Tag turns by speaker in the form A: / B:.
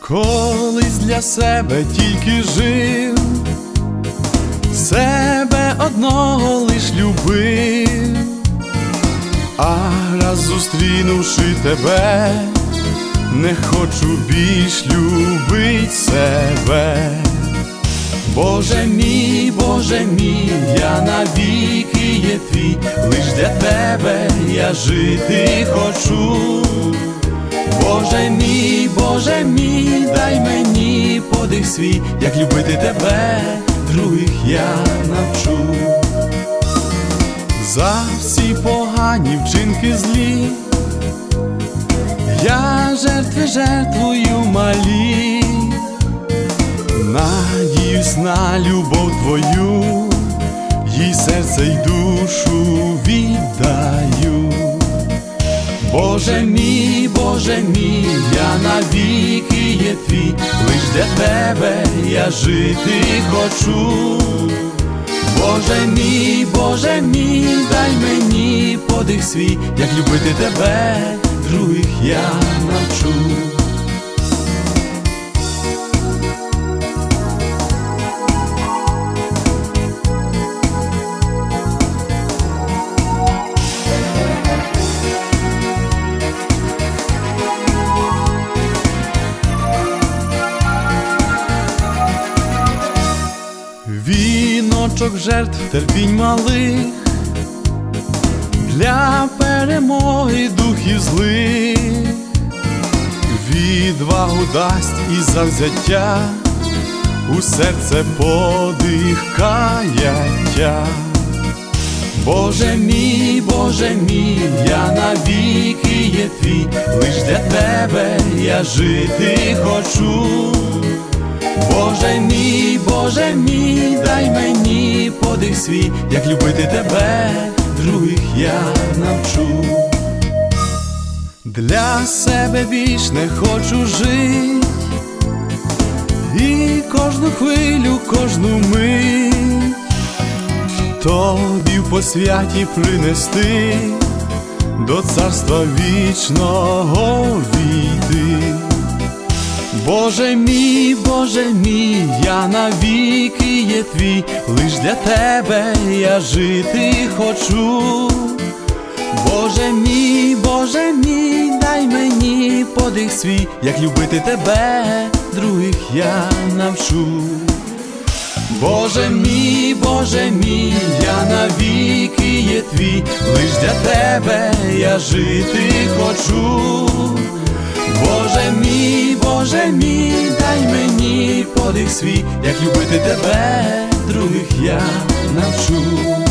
A: Колись для себе тільки жив, себе одного лиш любив, а раз зустрінувши тебе, не хочу більш любить себе. Боже мій, я навіки є твій, лиш для тебе я жити хочу. Боже мій, дай мені подих свій, як любити тебе, других я навчу. За всі погані вчинки злі я жертви жертвую малі, надіюсь на любов твою, їй серце й душу віддаю. Боже мій, я навіки є твій, лиш для тебе я жити хочу. Боже мій, дай мені подих свій, як любити тебе, других я навчу. Віночок жертв терпінь малих для перемоги духів злих, відвагу дасть і завзяття, у серце подих каяття. Боже мій, я навіки є твій, лиш для тебе я жити хочу. Боже мій, дай мені подих свій, як любити тебе, других я навчу. Для себе більш не хочу жить, і кожну хвилю, кожну мить тобі в посвяті принести, до царства вічного війти. Боже мій, я навіки є твій, лиш для тебе я жити хочу. Боже мій, дай мені подих свій, як любити тебе, других я навчу. Боже мій, я навіки є твій, лиш для тебе я жити хочу. Боже мій, дай мені подих свій, як любити тебе, других я навчу.